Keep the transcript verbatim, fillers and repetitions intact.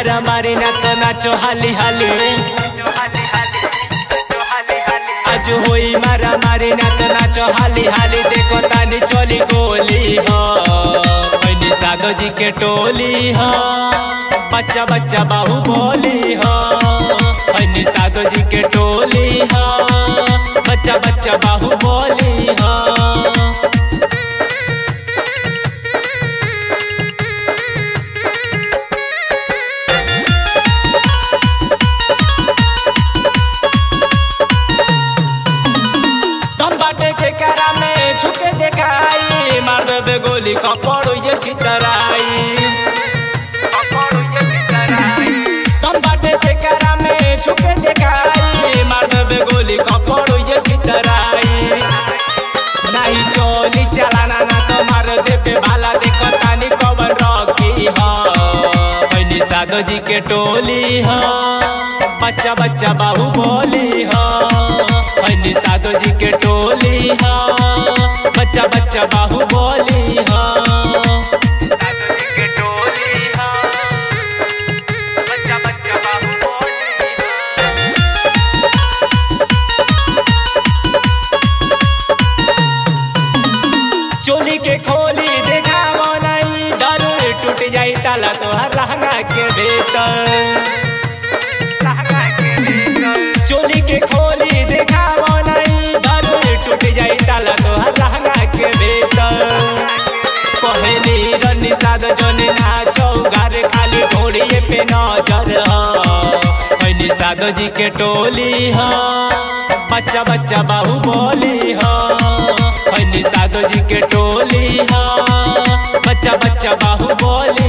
मारा मारी ना तो नाचो हाली हाली आज होई मारा मारी ना तो नाचो हाली हाली देखो तानी चली गोली हो साधो जी के टोली हो बच्चा बच्चा बाहु बोली हो साधो जी के टोली हो बच्चा बच्चा बाहु बोली हो के करा में छुके देखाई मार देबे गोली कपड़ ये छितराई तुम बाटे के करा में छुके देखाई मार देबे गोली कपड़ ये छितराई नहीं चोली चलाना ना तो मार देबे भाला देखो तानी कबर रखी हो बनी साधो जी के टोली हो बच्चा बच्चा बाहु बोली हो बनी साधो जी के टोली हो बच्चा बच्चा बाहु बोली हो साधो जी के टोली हो बच्चा बच्चा बाहु बोली हो चोली के खोली देखावो नहीं डर टूट जाई ताला तो हर लहंगा के भीतर चोली के खोली देखावो नहीं डर टूट जाई ताला तो हर लहंगा के भीतर कहली रनी साधो जोनी नाचो घर खाली घोड़िए पे नजर हो साधो जी के टोली हो बच्चा बच्चा बाहु बोली हो साधो जी के टोली हो बच्चा बच्चा बाहु बोली